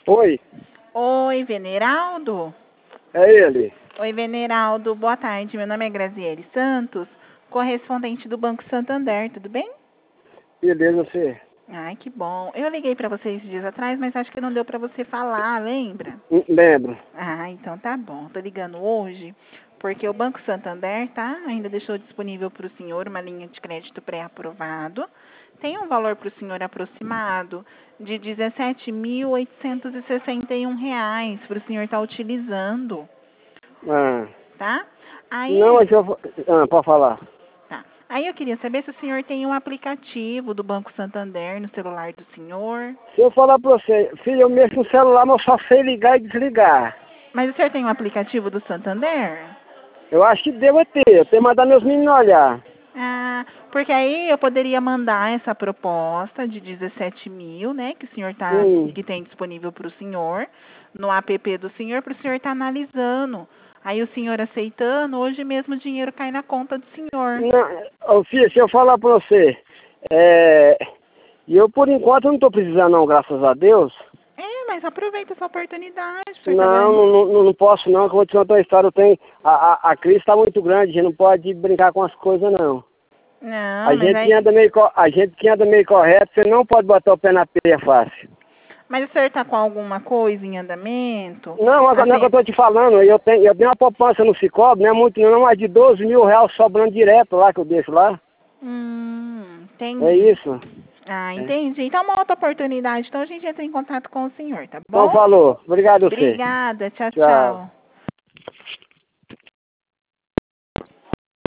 Oi, Oi, Veneraldo? é ele. Oi, Veneraldo. Boa tarde. Meu nome é Graziele Santos, correspondente do Banco Santander. Tudo bem? Beleza, você? Ai, que bom. Eu liguei para você esses dias atrás, mas acho que não deu para você falar, lembra? Lembro. Ah, então tá bom. Tô ligando hoje porque o Banco Santander, tá? Ainda deixou disponível para o senhor uma linha de crédito pré-aprovado. Tem um valor para o senhor aproximado de R$ 17.861 para o senhor estar utilizando, Ah, tá? não, Aí, mas eu... pode falar. tá. Aí eu queria saber se o senhor tem um aplicativo do Banco Santander no celular do senhor. Se eu falar pra você, filho, eu mexo no celular, mas eu só sei ligar e desligar. Mas o senhor tem um aplicativo do Santander? Eu acho que devo ter. Eu tenho que mandar meus meninos olhar. Ah, porque aí eu poderia mandar essa proposta de 17 mil, né, que o senhor Hum. que tem disponível para o senhor, no app do senhor, para o senhor estar analisando. Aí o senhor aceitando, hoje mesmo o dinheiro cai na conta do senhor. Não, ô, filho, se eu falar pra você, e eu por enquanto não tô precisando não, graças a Deus. É, mas aproveita essa oportunidade, o senhor tá Não, ganhando. não posso não, que eu vou te contar uma história. Eu tenho, a crise está muito grande, a gente não pode brincar com as coisas não. Não, A mas gente que aí. anda meio, a gente que anda meio correto, você não pode botar o pé na peia fácil. Mas o senhor tá com alguma coisa em andamento? Não, agora não é que eu Assim, tô te falando, eu tenho uma poupança no Sicoob, não é muito não, mais de R$ 12.000 sobrando direto lá, que eu deixo lá. É entendi. isso. Ah, É. entendi. Então, uma outra oportunidade. Então, a gente entra em contato com o senhor, tá Então bom? falou. Obrigado a você. Obrigada. Tchau, Tchau. tchau.